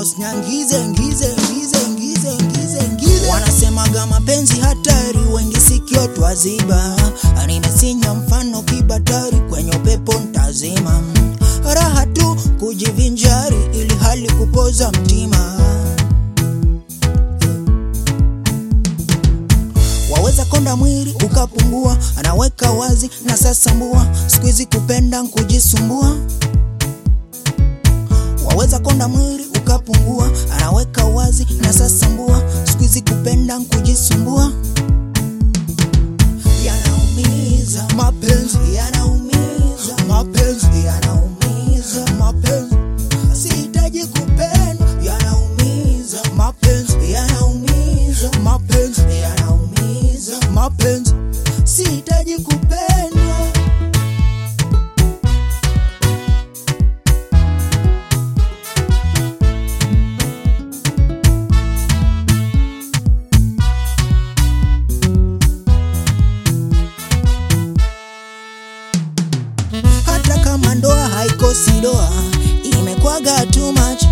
ngize. Wanasemaga mapenzi hatari, wengi sikio twaziba. Nimesinya mfano kibatari, kwenye upepo ntazima. Raha tu kujivinjari, ili hali kupoza mtima. Waweza konda mwili ukapungua, anaweka wazi na sasa mbua. Sikuizi kupenda kujisumbua. Waweza konda mwili ukapungua, anaweka wazi na sasa mbua. Sikuizi kupenda kujisumbua. Yanaumiza mapenzi, yanaumiza mapenzi, yanaumiza mapenzi. Sihitaji kupenda, yanaumiza mapenzi, yanaumiza mapenzi, yanaumiza mapenzi. Sihitaji kupenda. Hata kama ndoa haikosi doa, imekwaga too much.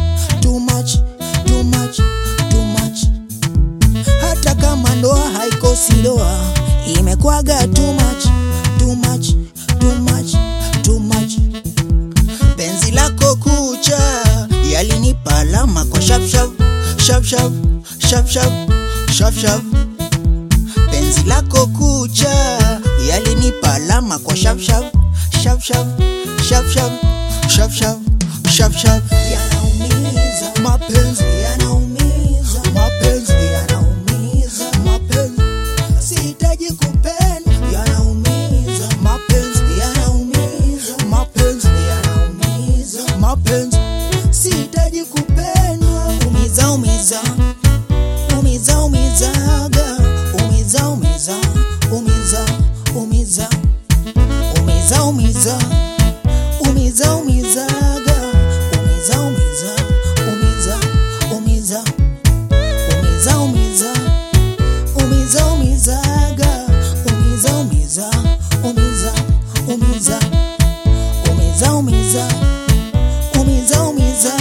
Hata kama ndoa haikosi doa, imekwaga too much. Penzi lako kucha, yalinipa alama kwa shaf. Penzi lako kucha, yalinipa alama kwa shaf. Yanaumiza mapenzi, yanaumiza mapenzi, yanaumiza mapenzi. Sihitaji kupenda, yanaumiza mapenzi, yanaumiza mapenzi, yanaumiza mapenzi. Sihitaji kupendwa. Umizaga, umiza.